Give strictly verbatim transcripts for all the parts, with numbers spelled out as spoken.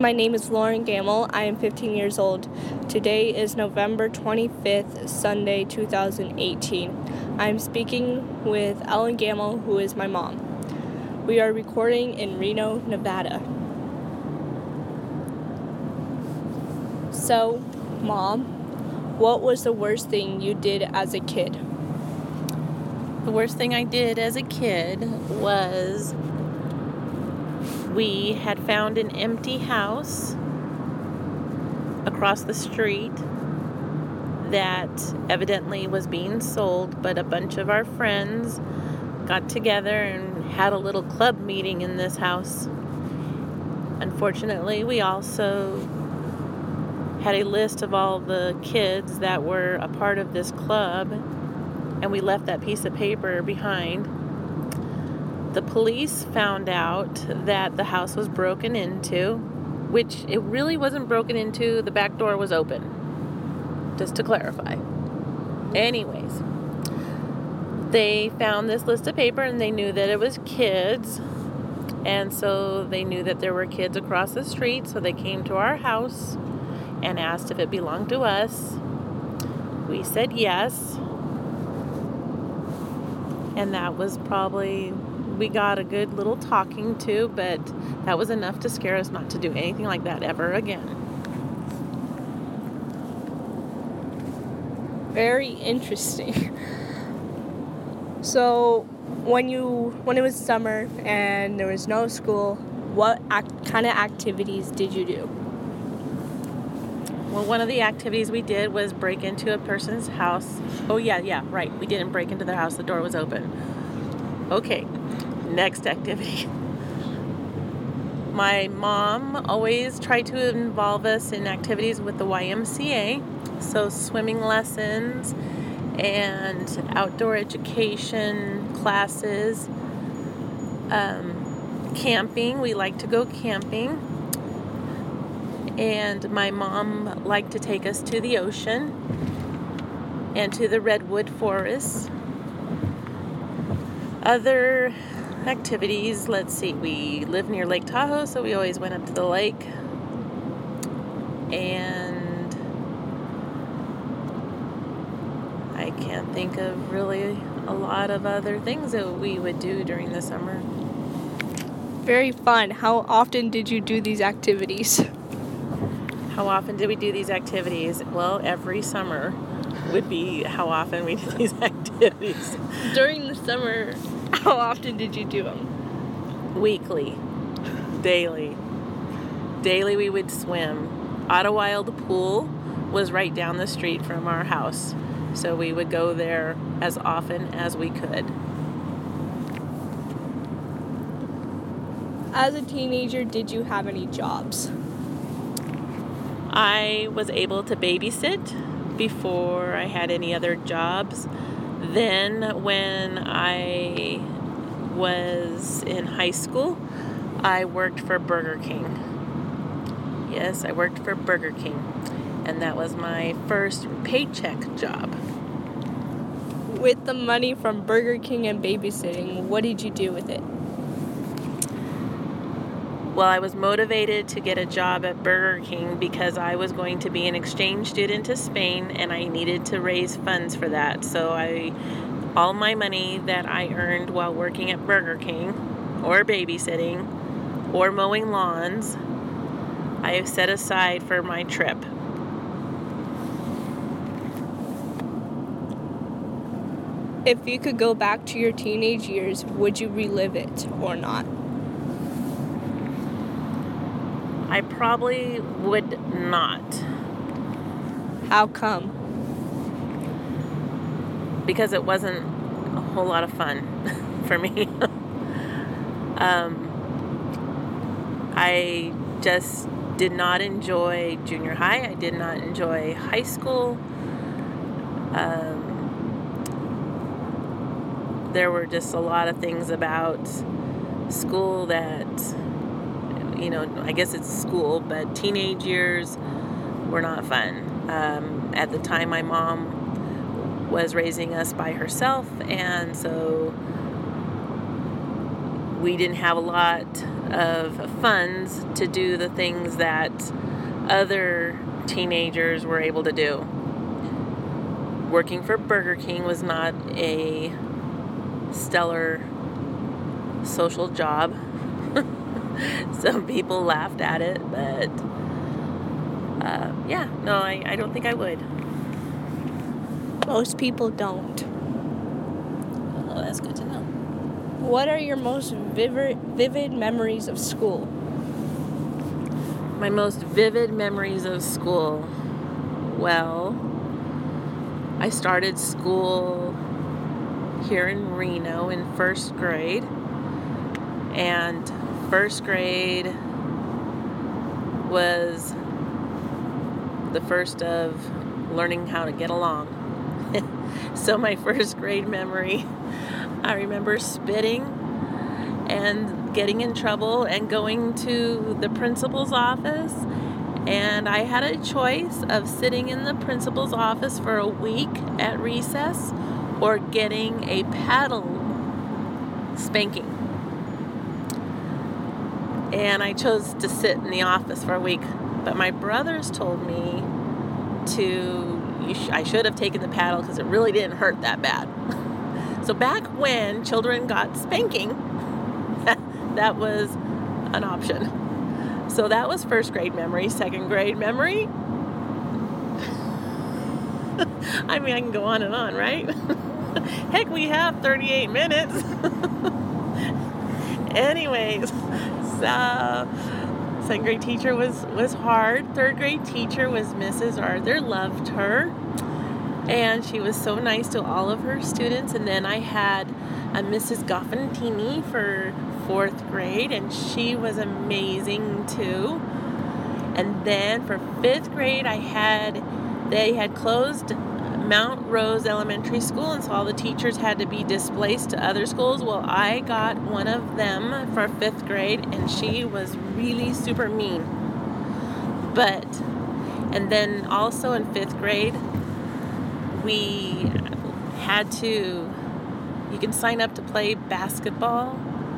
My name is Lauren Gamble. I am fifteen years old. Today is November twenty-fifth, Sunday, two thousand eighteen. I am speaking with Ellen Gamble, who is my mom. We are recording in Reno, Nevada. So, Mom, what was the worst thing you did as a kid? The worst thing I did as a kid was we had found an empty house across the street that evidently was being sold, but a bunch of our friends got together and had a little club meeting in this house. Unfortunately, we also had a list of all the kids that were a part of this club, and we left that piece of paper behind. The police found out that the house was broken into, which it really wasn't broken into. The back door was open, just to clarify. Anyways, they found this list of paper and they knew that it was kids, and so they knew that there were kids across the street, so they came to our house and asked if it belonged to us. We said yes. And that was probably, we got a good little talking to, but that was enough to scare us not to do anything like that ever again. Very interesting. So, when you when it was summer and there was no school, what act, kind of activities did you do? Well, one of the activities we did was break into a person's house. Oh, yeah, yeah, right. We didn't break into their house. The door was open. Okay, next activity. My mom always tried to involve us in activities with the Y M C A. So swimming lessons and outdoor education classes. Um, camping. We like to go camping. And my mom liked to take us to the ocean and to the redwood forest. Other activities, let's see, we live near Lake Tahoe, so we always went up to the lake. And I can't think of really a lot of other things that we would do during the summer. Very fun. How often did you do these activities? How often did we do these activities? Well, every summer would be how often we did these activities. During the summer, how often did you do them? Weekly. Daily. Daily we would swim. Ottowild Pool was right down the street from our house, so we would go there as often as we could. As a teenager, did you have any jobs? I was able to babysit before I had any other jobs. Then when I was in high school, I worked for Burger King. Yes, I worked for Burger King. And that was my first paycheck job. With the money from Burger King and babysitting, what did you do with it? Well, I was motivated to get a job at Burger King because I was going to be an exchange student to Spain and I needed to raise funds for that. So I, all my money that I earned while working at Burger King or babysitting or mowing lawns, I have set aside for my trip. If you could go back to your teenage years, would you relive it or not? I probably would not. How come? Because it wasn't a whole lot of fun for me. um, I just did not enjoy junior high. I did not enjoy high school. Um, there were just a lot of things about school that, you know, I guess it's school, but teenage years were not fun. Um, at the time, my mom was raising us by herself, and so we didn't have a lot of funds to do the things that other teenagers were able to do. Working for Burger King was not a stellar social job. Some people laughed at it, but uh, yeah, no, I, I don't think I would. Most people don't. Oh, that's good to know. What are your most vivid, vivid memories of school? My most vivid memories of school. Well, I started school here in Reno in first grade. And first grade was the first of learning how to get along. So my first grade memory, I remember spitting and getting in trouble and going to the principal's office, and I had a choice of sitting in the principal's office for a week at recess or getting a paddle spanking. And I chose to sit in the office for a week, but my brothers told me to you sh- I should have taken the paddle because it really didn't hurt that bad. So back when children got spanking, that was an option. So that was first grade memory. Second grade memory, I mean, I can go on and on, right? Heck, we have thirty-eight minutes. Anyways, so second grade teacher was, was hard. Third grade teacher was Missus Arthur. Loved her. And she was so nice to all of her students. And then I had a Missus Goffentini for fourth grade, and she was amazing too. And then for fifth grade, I had, they had closed Mount Rose Elementary School, and so all the teachers had to be displaced to other schools. Well, I got one of them for fifth grade, and she was really super mean. But, and then also in fifth grade, we had to, you can sign up to play basketball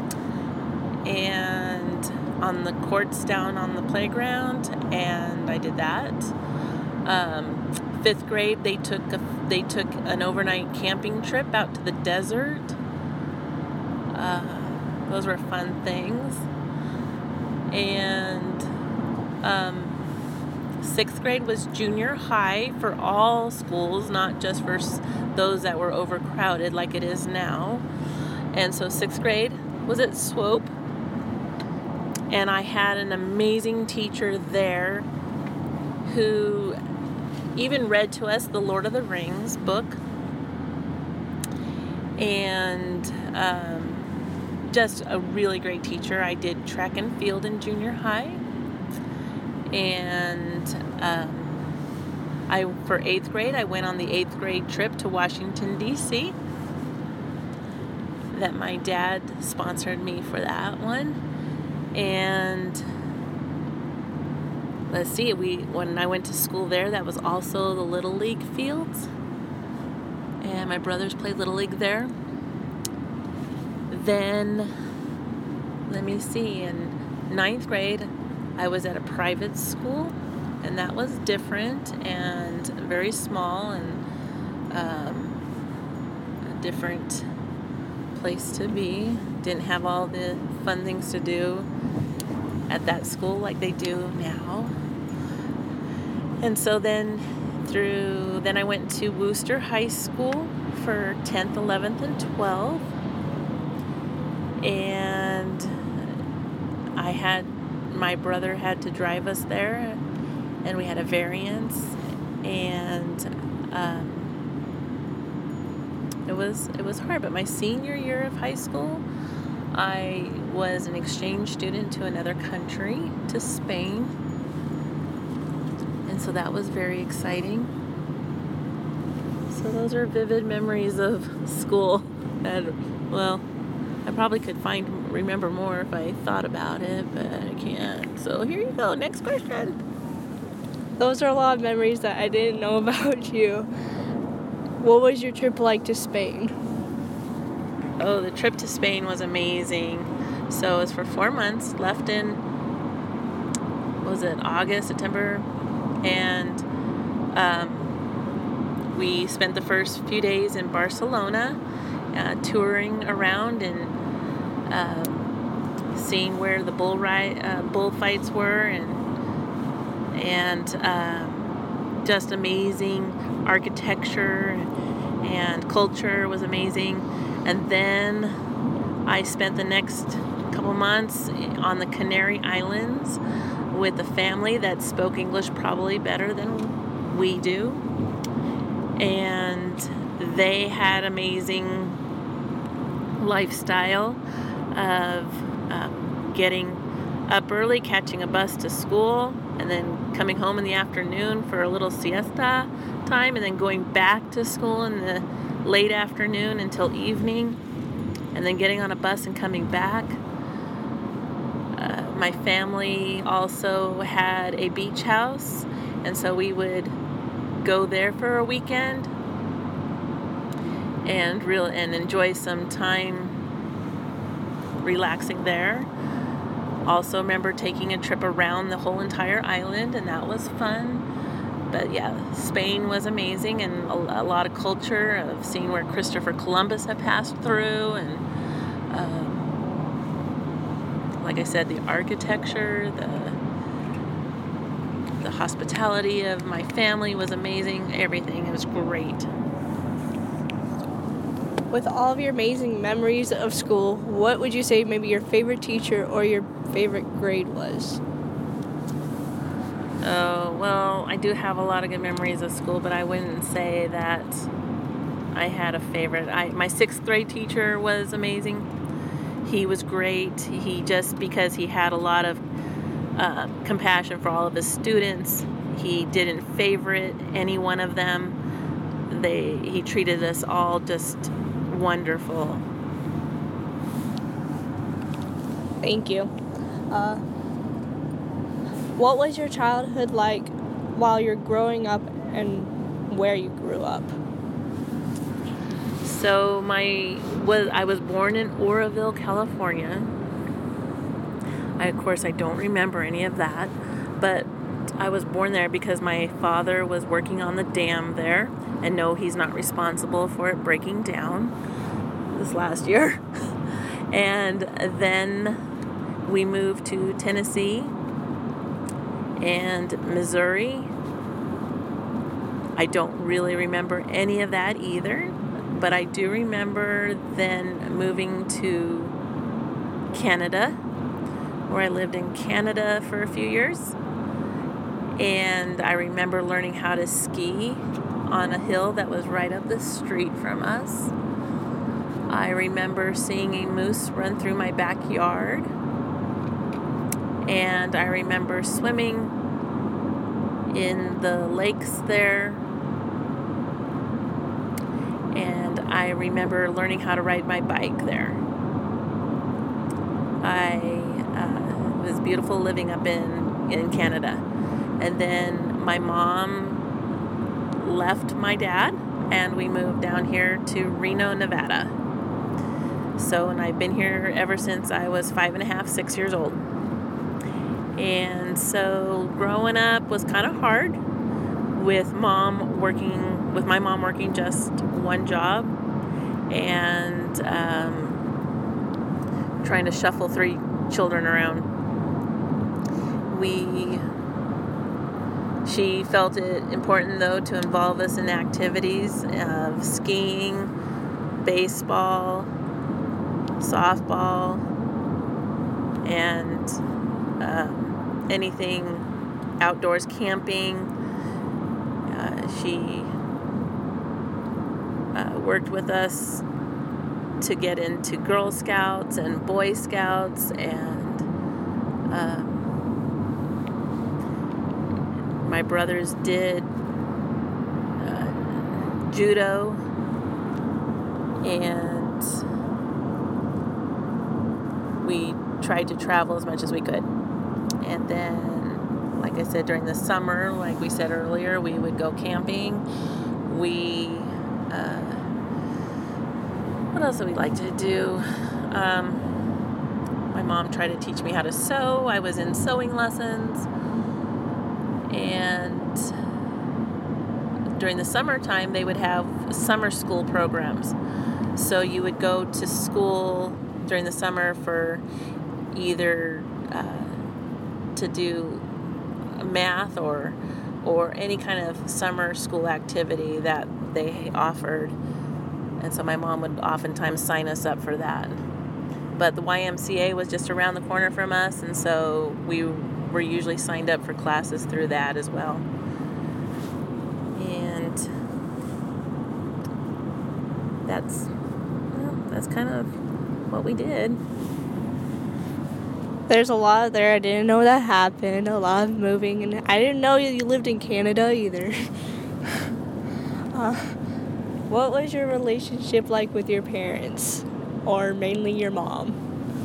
and on the courts down on the playground, and I did that. Um, fifth grade, they took a, they took an overnight camping trip out to the desert. Uh, those were fun things. And um, sixth grade was junior high for all schools, not just for those that were overcrowded like it is now. And so sixth grade was at Swope, and I had an amazing teacher there who even read to us the Lord of the Rings book, and um, just a really great teacher. I did track and field in junior high, and um, I for eighth grade I went on the eighth grade trip to Washington D C that my dad sponsored me for that one. And let's see, we when I went to school there, that was also the Little League fields, and my brothers played Little League there. Then, let me see, in ninth grade, I was at a private school, and that was different and very small, and um, a different place to be. Didn't have all the fun things to do at that school like they do now. And so then through, then I went to Wooster High School for tenth, eleventh, and twelfth. And I had, my brother had to drive us there, and we had a variance, and um, it was it was hard. But my senior year of high school, I was an exchange student to another country, to Spain. And so that was very exciting. So those are vivid memories of school. And, well, I probably could find, remember more if I thought about it, but I can't. So here you go. Next question. Those are a lot of memories that I didn't know about you. What was your trip like to Spain? Oh, the trip to Spain was amazing. So it was for four months, left in, what was it, August, September, and um, we spent the first few days in Barcelona, uh, touring around and um, seeing where the bull ride, uh, bullfights were, and and um, just amazing architecture and culture was amazing. And then I spent the next couple months on the Canary Islands with a family that spoke English probably better than we do, and they had amazing lifestyle of um, getting up early, catching a bus to school, and then coming home in the afternoon for a little siesta time, and then going back to school in the late afternoon until evening, and then getting on a bus and coming back. Uh, my family also had a beach house, and so we would go there for a weekend and real and enjoy some time relaxing there. Also remember taking a trip around the whole entire island, and that was fun. But yeah, Spain was amazing, and a, a lot of culture of seeing where Christopher Columbus had passed through, and um, like I said, the architecture, the the hospitality of my family was amazing. Everything, it was great. With all of your amazing memories of school, what would you say maybe your favorite teacher or your favorite grade was? Oh, well, I do have a lot of good memories of school, but I wouldn't say that I had a favorite. I, my sixth grade teacher was amazing. He was great. He just, because he had a lot of uh, compassion for all of his students, he didn't favorite any one of them. They, he treated us all just wonderful. Thank you. Uh, what was your childhood like while you're growing up and where you grew up? So my was I was born in Oroville, California. I, of course, I don't remember any of that, but I was born there because my father was working on the dam there, and no, he's not responsible for it breaking down this last year. And then we moved to Tennessee and Missouri. I don't really remember any of that either, but I do remember then moving to Canada, where I lived in Canada for a few years. And I remember learning how to ski on a hill that was right up the street from us. I remember seeing a moose run through my backyard. And I remember swimming in the lakes there. And I remember learning how to ride my bike there. I uh, it was beautiful living up in, in Canada. And then my mom left my dad, and we moved down here to Reno, Nevada. So, and I've been here ever since I was five and a half, six years old. And so growing up was kind of hard with mom working, with my mom working just one job and um, trying to shuffle three children around. We, she felt it important though to involve us in activities of skiing, baseball, softball, and uh, anything outdoors, camping. Uh, she uh, worked with us to get into Girl Scouts and Boy Scouts, and uh, my brothers did uh, judo, and we tried to travel as much as we could. And then, like I said, during the summer, like we said earlier, we would go camping. We, uh, what else do we like to do? Um, My mom tried to teach me how to sew. I was in sewing lessons. And during the summertime, they would have summer school programs. So you would go to school during the summer for either uh, to do math or or any kind of summer school activity that they offered. And so my mom would oftentimes sign us up for that. But the Y M C A was just around the corner from us, and so we were usually signed up for classes through that as well. And that's well, that's kind of what we did. There's a lot there I didn't know that happened, a lot of moving, and I didn't know you lived in Canada either. uh, what was your relationship like with your parents, or mainly your mom?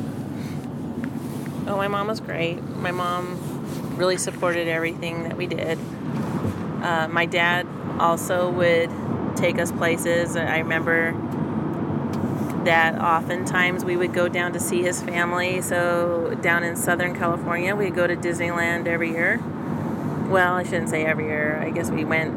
Oh, my mom was great. My mom really supported everything that we did. Uh, my dad also would take us places. I remember that oftentimes we would go down to see his family. So down in Southern California, we'd go to Disneyland every year. Well, I shouldn't say every year. I guess we went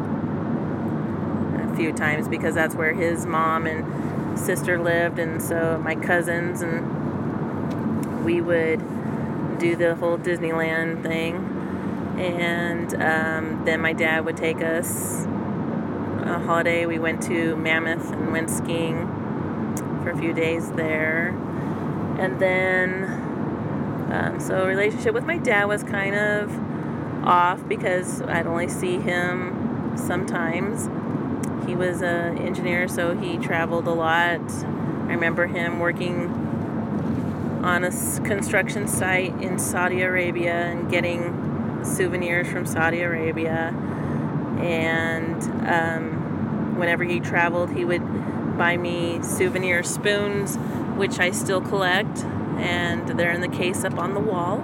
a few times because that's where his mom and sister lived, and so my cousins, and we would do the whole Disneyland thing. And um, then my dad would take us a holiday. We went to Mammoth and went skiing for a few days there. And then um, so relationship with my dad was kind of off because I'd only see him sometimes. He was an engineer, so he traveled a lot. I remember him working on a construction site in Saudi Arabia and getting souvenirs from Saudi Arabia. And um, whenever he traveled, he would buy me souvenir spoons, which I still collect, and they're in the case up on the wall.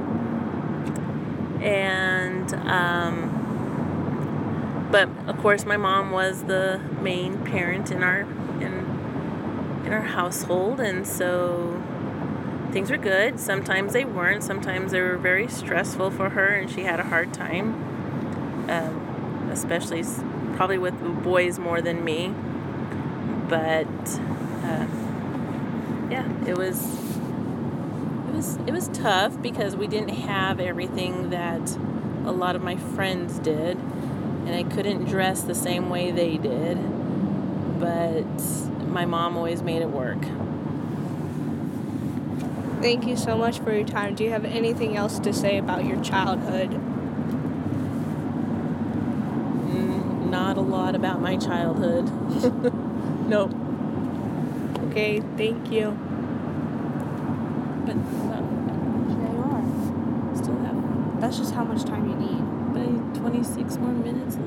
And um, but of course, my mom was the main parent in our in in our household, and so things were good. Sometimes they weren't. Sometimes they were very stressful for her, and she had a hard time, um, especially probably with boys more than me. But uh, yeah, it was it was it was tough because we didn't have everything that a lot of my friends did, and I couldn't dress the same way they did. But my mom always made it work. Thank you so much for your time. Do you have anything else to say about your childhood? Mm, not a lot about my childhood. Nope. Okay, thank you. But well, There you are. still have That's just how much time you need. but twenty-six more minutes left.